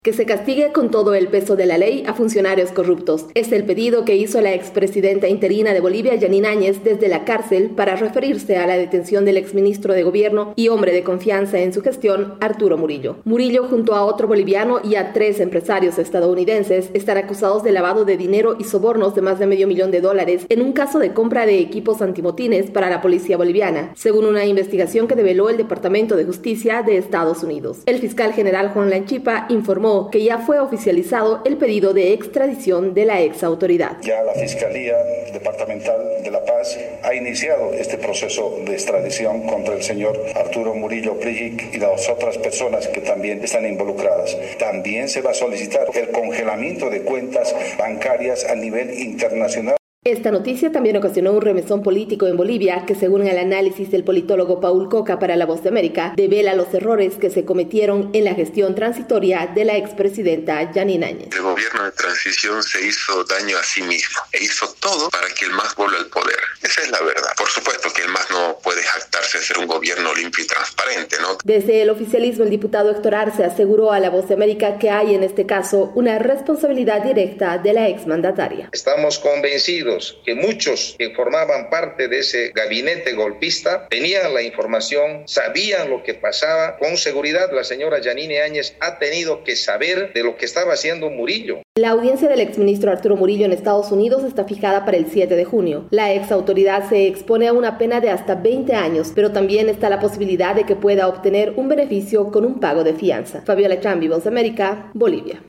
Que se castigue con todo el peso de la ley a funcionarios corruptos. Es el pedido que hizo la expresidenta interina de Bolivia, Yanine Áñez, desde la cárcel para referirse a la detención del exministro de Gobierno y hombre de confianza en su gestión, Arturo Murillo. Murillo, junto a otro boliviano y a 3 empresarios estadounidenses, están acusados de lavado de dinero y sobornos de más de $500 millones en un caso de compra de equipos antimotines para la policía boliviana, según una investigación que develó el Departamento de Justicia de Estados Unidos. El fiscal general Juan Lanchipa informó que ya fue oficializado el pedido de extradición de la ex autoridad. Ya la Fiscalía Departamental de La Paz ha iniciado este proceso de extradición contra el señor Arturo Murillo Prijic y las otras personas que también están involucradas. También se va a solicitar el congelamiento de cuentas bancarias a nivel internacional. Esta noticia también ocasionó un remesón político en Bolivia que, según el análisis del politólogo Paul Coca para La Voz de América, devela los errores que se cometieron en la gestión transitoria de la expresidenta Yanine Áñez. El gobierno de transición se hizo daño a sí mismo e hizo todo para que el MAS vuelva al poder. Esa es la verdad. Por supuesto que el MAS no puede jactarse de ser un gobierno limpio y transparente, ¿no? Desde el oficialismo, el diputado Héctor Arce aseguró a La Voz de América que hay en este caso una responsabilidad directa de la exmandataria. Estamos convencidos que muchos que formaban parte de ese gabinete golpista tenían la información, sabían lo que pasaba. Con seguridad la señora Yanine Áñez ha tenido que saber de lo que estaba haciendo Murillo. La audiencia del exministro Arturo Murillo en Estados Unidos está fijada para el 7 de junio. La exautoridad se expone a una pena de hasta 20 años, pero también está la posibilidad de que pueda obtener un beneficio con un pago de fianza. Fabiola Chambi, Voz de América, Bolivia.